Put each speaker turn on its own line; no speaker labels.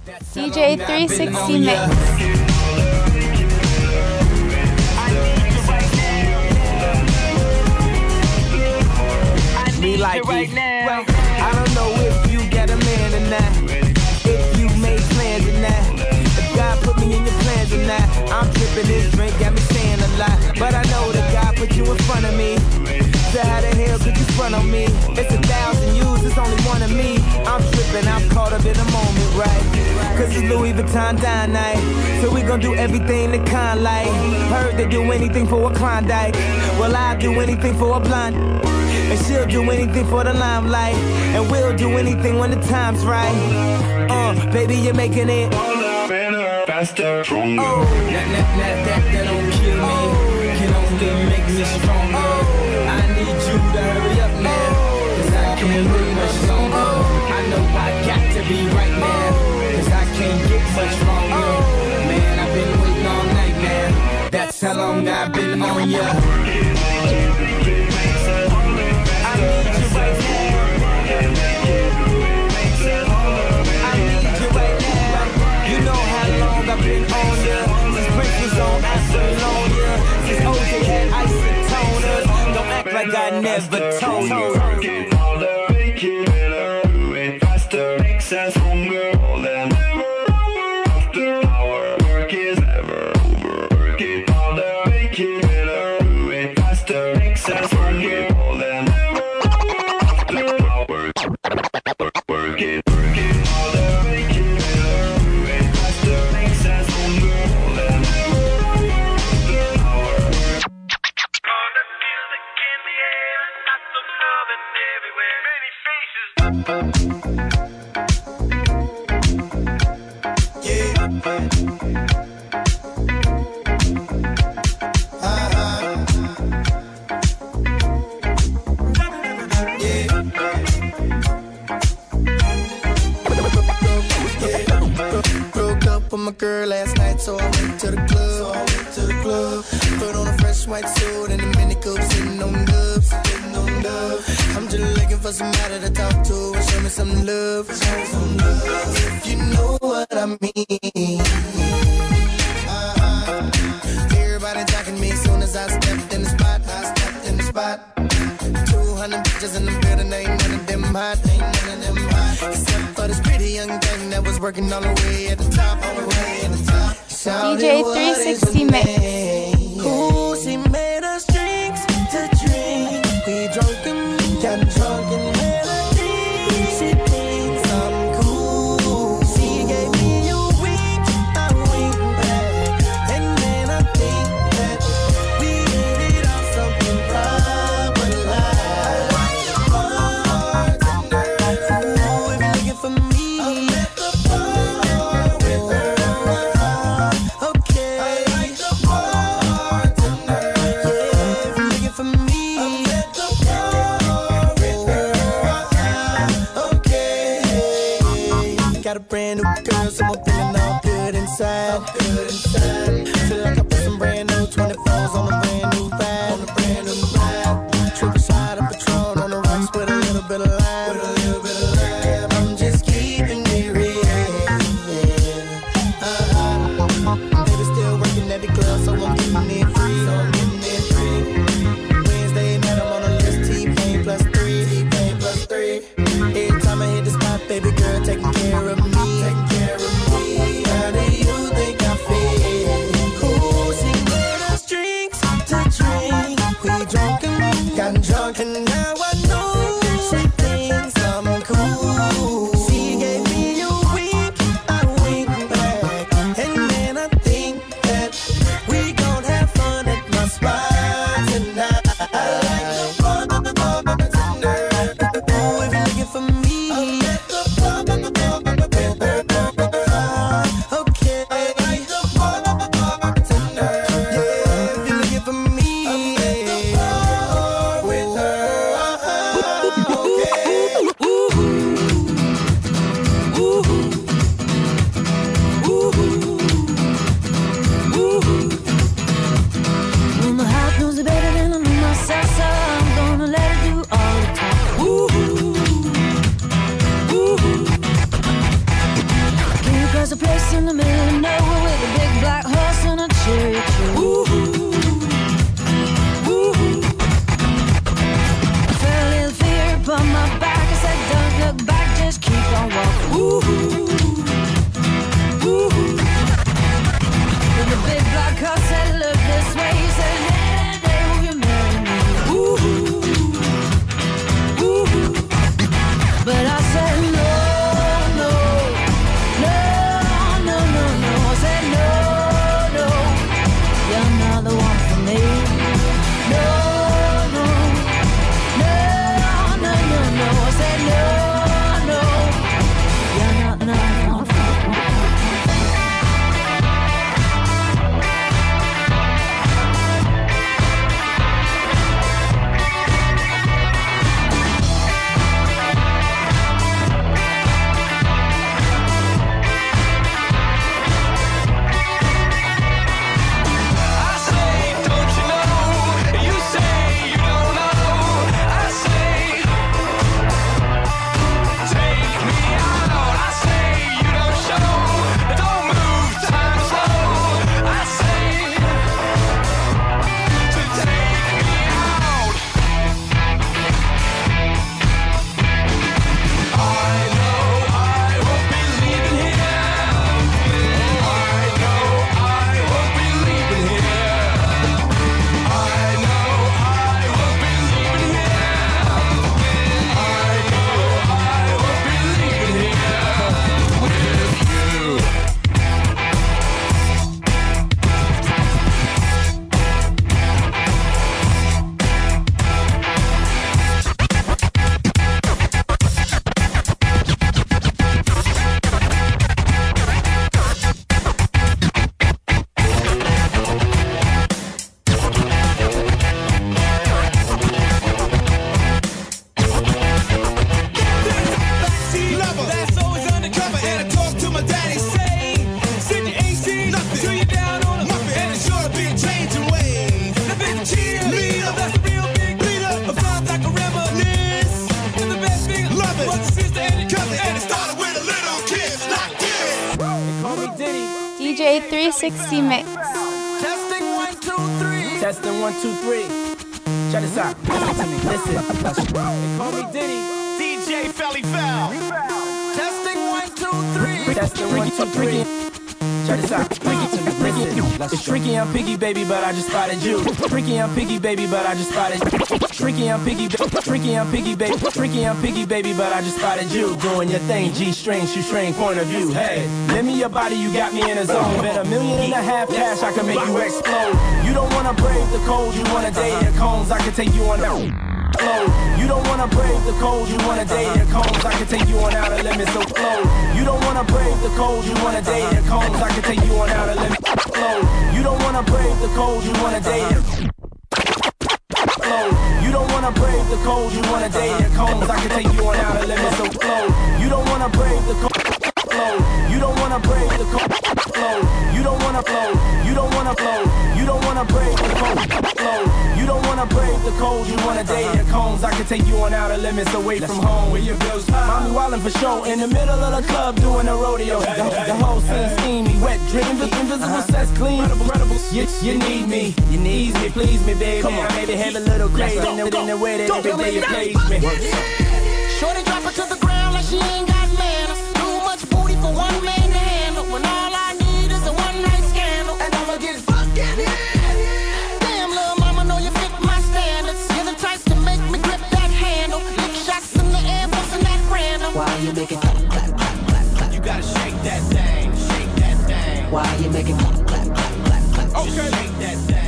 DJ 360 mix.
Me like right now. I don't know if you got a man or not, if you made plans or not, if God put me in your plans or not. I'm tripping, this drink got me saying a lot, but I know that God put you in front of me. So how the hell could you front on me? It's 1,000 yous, it's only one of me. I'm tripping, I'm caught up in the moment, right? Cause it's Louis Vuitton dine night, so we gon' do everything the kind like. Heard they do anything for a Klondike, well I'll do anything for a blonde, and she'll do anything for the limelight, and we'll do anything when the time's right. Baby, you're making it
better, faster, stronger.
That don't kill me, can only make me stronger. I need you to hurry up now, cause I can't wait much longer. I know I got to be right now, cause I can't get much longer. Man, I've been waiting all night now, that's how long I've been on ya. I've been on ya since Prince was on Apollonia, since OJ had isotoners. Don't act like I never told you.
Work it harder, make it better, do it faster, makes us stronger. More than ever, after our work is never over. Work it harder, make it better, do it faster, makes us stronger. More than ever, after our work it harder, make it better, do it faster, makes us stronger. More than ever, after our work. All the music in the air, lots of loving everywhere. Many faces.
Broke up with my girl last night, so I went to the club. Put on a fresh white suit and a mini coupe, sitting on dubs. I'm just looking for somebody to talk to and show me some love. If you know what I mean. Everybody talking me as soon as I stepped in the spot. 200 bitches in the building, ain't none of them hot. Except for this pretty young thing that was working all the way at the top.
DJ 360 mix.
Ooh, she made us drinks to drink. We drunk and got drunk and melody. She thinks I'm cool. She gave me a wink, I wink back. And then I think that we hit it off something proper like. Ooh, if you're looking for me, I'm at the bar with her. Okay. I like the bartender. Yeah, if you're looking for me, I'm at the bar with her. Okay. Got a brand new girl, so I'm feeling all good inside. Feel like I put some brand new 24s on a brand new vibe. Triple shot of Patron on the rocks with a little bit of lime. I'm just keeping it real. Baby still working at the club, so I'm getting it free. Wednesday night I'm on a list, T-Pain plus 3. Every time I hit the spot, baby girl taking care of me. How do you think I feel? Ooh, she made us drinks to drink. We drunk and got drunk, and now I know she thinks I'm cool. She gave me a wink, I wink back, and then I think that we gon' have fun at my spot tonight. I like the bartender. Ooh, if you're looking for me, I'm at the bartender. Okay. I like the bartender. Yeah, if you're looking for me, I'm at the bar with her.
There's a place in the middle of nowhere with a big black horse and a cherry tree. Woo-hoo, woo-hoo. I felt a little fear upon my back. I said, don't look back, just keep on walking. Woo-hoo, woo-hoo. Then the big black horse said, look this way. He said, hey, hey, will you marry me? Woo-hoo, woo-hoo. But I said, no.
DJ 360 Mix.
Testing 1, 2, 3. Testing 1, 2, 3. Check this out. Listen to me. Listen. They call me Diddy. DJ Felly Foul. Testing 1, 2, 3. Testing 1, 2, 3. Check this out. Listen. It's tricky, I'm piggy, baby, but I just spotted you. Tricky, I'm piggy, baby, but I just spotted you. Tricky, I'm piggy, tricky, I'm piggy, baby. Tricky, I'm piggy, baby, but I just spotted you. Doing your thing, G-string, shoestring, point of view. Hey, lend me your body, you got me in a zone. Bet $1.5 million cash, I can make you explode. You don't wanna brave the cold, you wanna date your cones, I can take you on out. You don't wanna brave the cold, you wanna date your cones, I can take you on outer limits, so flow. You don't wanna brave the cold, you wanna date your cones, I can take you on outer limits, flow. You don't wanna brave the cold, you wanna date your flow. You don't wanna brave the cold, you wanna date your cones, I can take you on outer limits, so flow. You don't wanna brave the cold, flow. You don't wanna brave the cold, flow. You don't wanna flow. You don't wanna flow. You don't wanna brave the cold, flow. You don't wanna brave the cold, you wanna date your cones, I can take you on outer limits away from home where your bills high. Mommy wildin' for show in the middle of the club doing a rodeo. The whole scene steamy, wet, dripping, invisible sets clean. You need me, you need me, please me, baby. Come on, maybe have a little crazy in the way that every day you please me.
Shorty drop her to the ground like she ain't got manners. Too much booty for one man to handle. When all I need is a one-night scandal, and I'ma get fucking hit. Damn, little mama, know you fit my standards. You're the type to make me grip that handle. Lick shots in the air, bustin' that random.
Why you make it clap, clap, clap, clap, clap?
You gotta shake that thing, shake that thing.
Why you make it clap, clap, clap, clap, clap?
Okay. Just shake that thing.